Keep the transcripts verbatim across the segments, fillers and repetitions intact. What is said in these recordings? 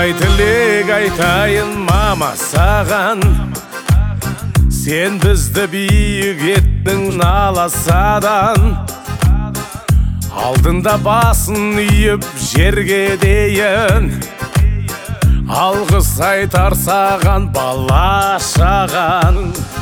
Осындай тілек айтайын мама саған, сен бізді биік еттің аласадан, алдында басын үйіп жерге дейін, алғыс айтар саған бала шаған.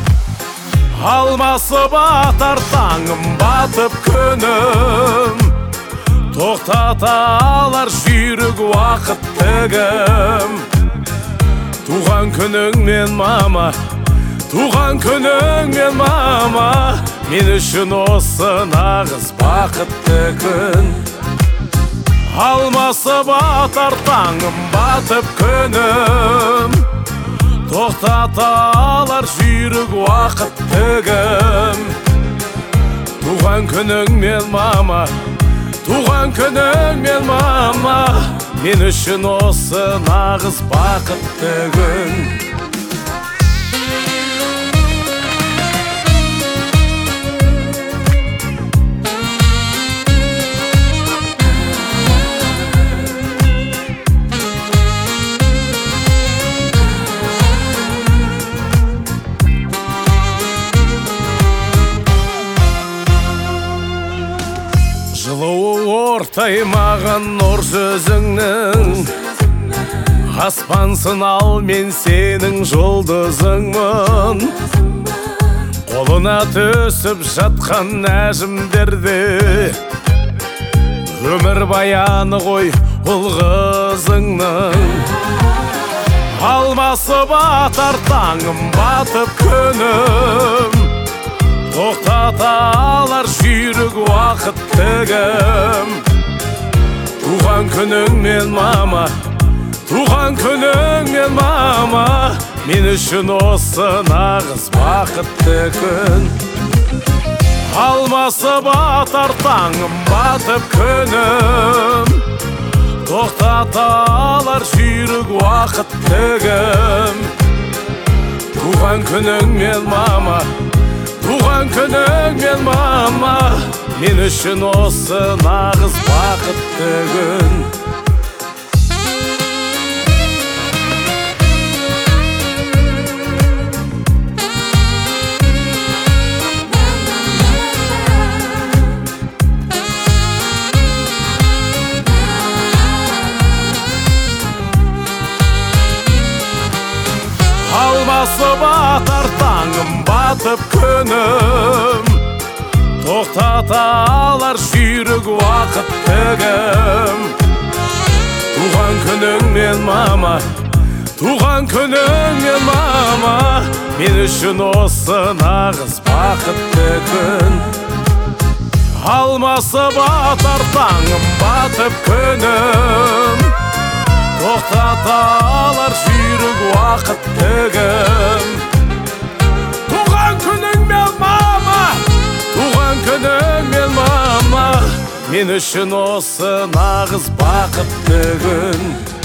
Алмасы батар таңым, батып күнім, тоқтата алар жүйрік уақыт тігім. Туған күніңмен мама, туған күніңмен мама, мен үшін осы нағыз бақытты күн. Алмасы батар таңым, батып күнім, тоқтата алар жүйрік уақыт тігім. Туған күніңмен мама, туған күніңмен мама, мен үшін осы нағыз бақытты күн. Жылуы ортаймаған нұр жүзіңнің, аспансың ал мен сенің жұлдызыңмын. Қолына түсіп жатқан нәжімдерде өмір баяны ғой ұл қызыңның. Алмасы батар таңым, батып күнім, тоқтата алар жүйрік уақыт тігім. Туған күніңмен мама, туған күніңмен мама, мен үшін осы нағыз бақытты күн. Алмасы батар таңым, батып күнім, тоқтата алар жүйрік уақыт тігім. Туған күніңмен мама, туған күніңмен мама, мен үшін осы нағыз бақытты күн. Алмасы батар таңым, батып күнім, тоқтата алар жүйрік уақыт тігім. Туған күніңмен мама, туған күніңмен мама, мен үшін осы нағыз бақытты күн. Алмасы батар таңым, батып күнім, тоқтата алар жүйрік уақыт тігім. Туған күніңмен мама, туған күніңмен мама, мен үшін осы нағыз бақытты күн.